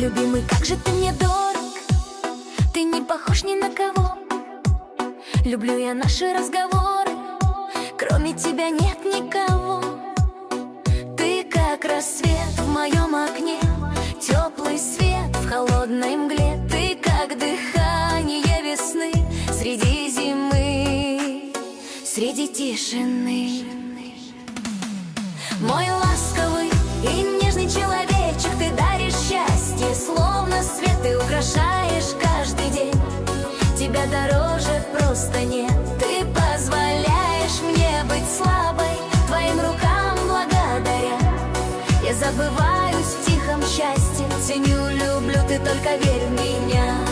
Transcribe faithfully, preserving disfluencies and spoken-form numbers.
любимый, как же ты мне дорог, ты не похож ни на кого. Люблю я наши разговоры, кроме тебя нет никого. Ты как рассвет в моем окне, теплый свет в холодной мгле. Ты как дыхание весны среди зимы, среди тишины. Мой ласковый и нежный человечек, ты даришь счастье, словно свет. Ты украшаешь каждый день, тебя дороже просто нет. Ты позволяешь мне быть слабой, твоим рукам благодаря. Я забываюсь в тихом счастье, ценю, люблю, ты только верь в меня.